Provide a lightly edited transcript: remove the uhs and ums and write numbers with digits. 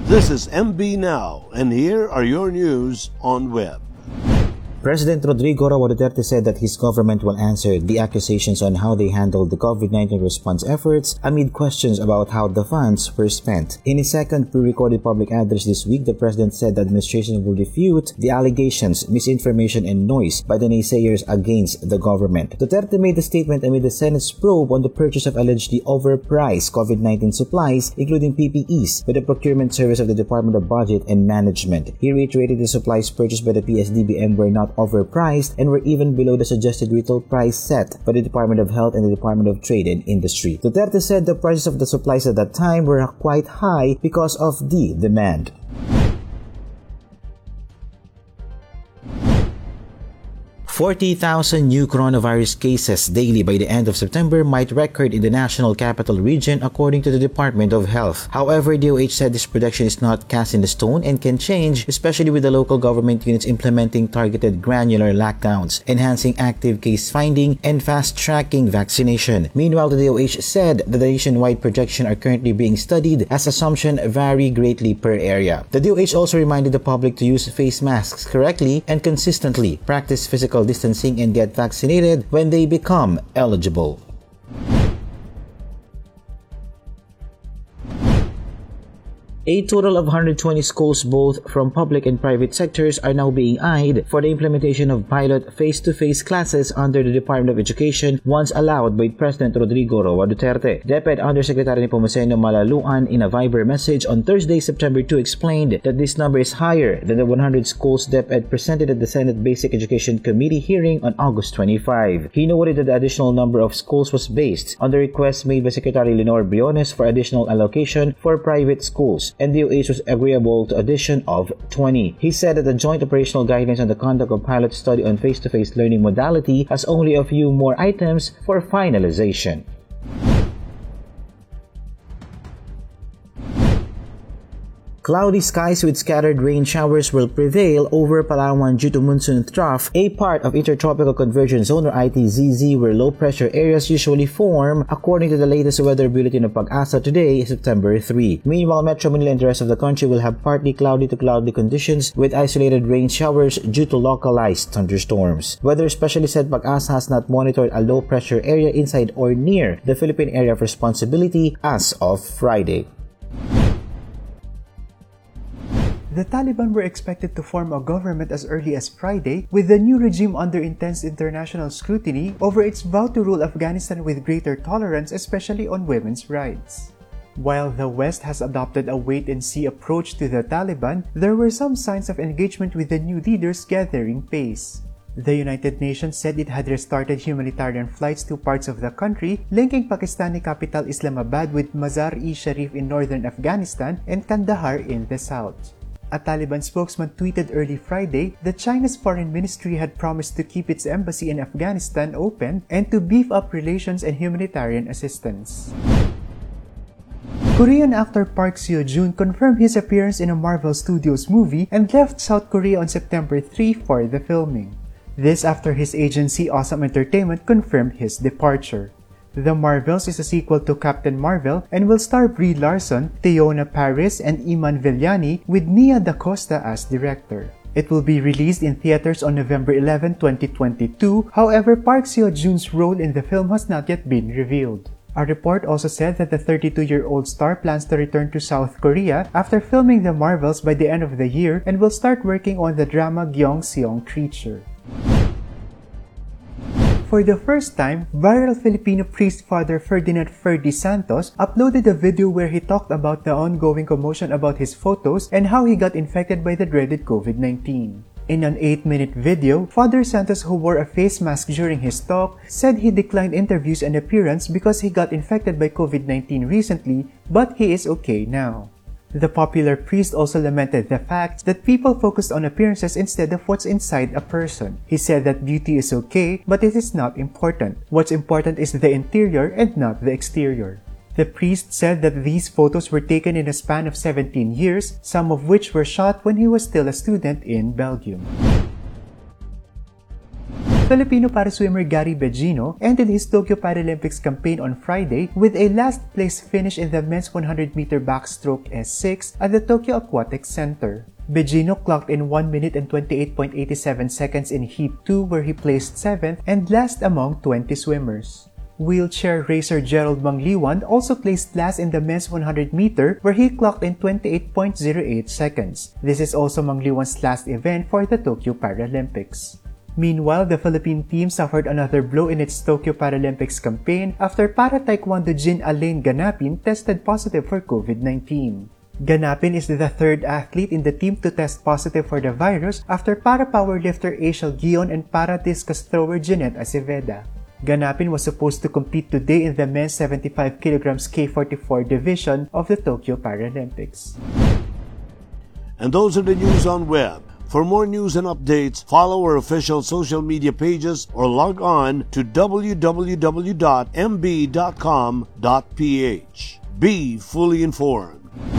This is MB Now, and here are your news on web. President Rodrigo Roa Duterte said that his government will answer the accusations on how they handled the COVID-19 response efforts amid questions about how the funds were spent. In his second pre-recorded public address this week, the president said the administration will refute the allegations, misinformation, and noise by the naysayers against the government. Duterte made the statement amid the Senate's probe on the purchase of allegedly overpriced COVID-19 supplies, including PPEs, by the procurement service of the Department of Budget and Management. He reiterated the supplies purchased by the PSDBM were not overpriced and were even below the suggested retail price set by the Department of Health and the Department of Trade and Industry. Duterte said the prices of the supplies at that time were quite high because of the demand. 40,000 new coronavirus cases daily by the end of September might record in the National Capital Region, according to the Department of Health. However, DOH said this prediction is not cast in stone and can change, especially with the local government units implementing targeted granular lockdowns, enhancing active case finding, and fast-tracking vaccination. Meanwhile, the DOH said that the nationwide projections are currently being studied as assumptions vary greatly per area. The DOH also reminded the public to use face masks correctly and consistently, practice physical distancing, and get vaccinated when they become eligible. A total of 120 schools, both from public and private sectors, are now being eyed for the implementation of pilot face-to-face classes under the Department of Education once allowed by President Rodrigo Roa Duterte. DepEd Undersecretary Nepomuceno Malaluan, in a Viber message on Thursday, September 2, explained that this number is higher than the 100 schools DepEd presented at the Senate Basic Education Committee hearing on August 25. He noted that the additional number of schools was based on the request made by Secretary Leonor Briones for additional allocation for private schools, and DOH was agreeable to addition of 20. He said that the joint operational guidelines on the conduct of pilot study on face-to-face learning modality has only a few more items for finalization. Cloudy skies with scattered rain showers will prevail over Palawan due to monsoon trough, a part of Intertropical Convergence Zone or ITZZ, where low-pressure areas usually form, according to the latest weather bulletin of Pag-asa today, September 3. Meanwhile, Metro Manila and the rest of the country will have partly cloudy to cloudy conditions with isolated rain showers due to localized thunderstorms. Weather specialist said Pag-asa has not monitored a low-pressure area inside or near the Philippine Area of Responsibility as of Friday. The Taliban were expected to form a government as early as Friday, with the new regime under intense international scrutiny over its vow to rule Afghanistan with greater tolerance, especially on women's rights. While the West has adopted a wait-and-see approach to the Taliban, there were some signs of engagement with the new leaders gathering pace. The United Nations said it had restarted humanitarian flights to parts of the country, linking Pakistani capital Islamabad with Mazar-e-Sharif in northern Afghanistan and Kandahar in the south. A Taliban spokesman tweeted early Friday that China's foreign ministry had promised to keep its embassy in Afghanistan open and to beef up relations and humanitarian assistance. Korean actor Park Seo-joon confirmed his appearance in a Marvel Studios movie and left South Korea on September 3 for the filming. This after his agency Awesome Entertainment confirmed his departure. The Marvels is a sequel to Captain Marvel and will star Brie Larson, Teyonah Parris, and Iman Vellani, with Nia Da Costa as director. It will be released in theaters on November 11, 2022. However, Park Seo-joon's role in the film has not yet been revealed. A report also said that the 32-year-old star plans to return to South Korea after filming The Marvels by the end of the year and will start working on the drama Gyeongseong Creature. For the first time, viral Filipino priest Father Ferdinand Ferdy Santos uploaded a video where he talked about the ongoing commotion about his photos and how he got infected by the dreaded COVID-19. In an 8-minute video, Father Santos, who wore a face mask during his talk, said he declined interviews and appearance because he got infected by COVID-19 recently, but he is okay now. The popular priest also lamented the fact that people focused on appearances instead of what's inside a person. He said that beauty is okay, but it is not important. What's important is the interior and not the exterior. The priest said that these photos were taken in a span of 17 years, some of which were shot when he was still a student in Belgium. Filipino para-swimmer Gary Begino ended his Tokyo Paralympics campaign on Friday with a last-place finish in the men's 100-meter backstroke S6 at the Tokyo Aquatic Center. Begino clocked in 1 minute and 28.87 seconds in Heat 2 where he placed 7th and last among 20 swimmers. Wheelchair racer Gerald Mangliwan also placed last in the men's 100-meter where he clocked in 28.08 seconds. This is also Mangliwan's last event for the Tokyo Paralympics. Meanwhile, the Philippine team suffered another blow in its Tokyo Paralympics campaign after para-taekwondo Jin Alain Ganapin tested positive for COVID-19. Ganapin is the third athlete in the team to test positive for the virus after para-powerlifter Aishel Guion and para-discus thrower Jeanette Aceveda. Ganapin was supposed to compete today in the men's 75 kg K44 division of the Tokyo Paralympics. And those are the news on web. For more news and updates, follow our official social media pages or log on to www.mb.com.ph. Be fully informed.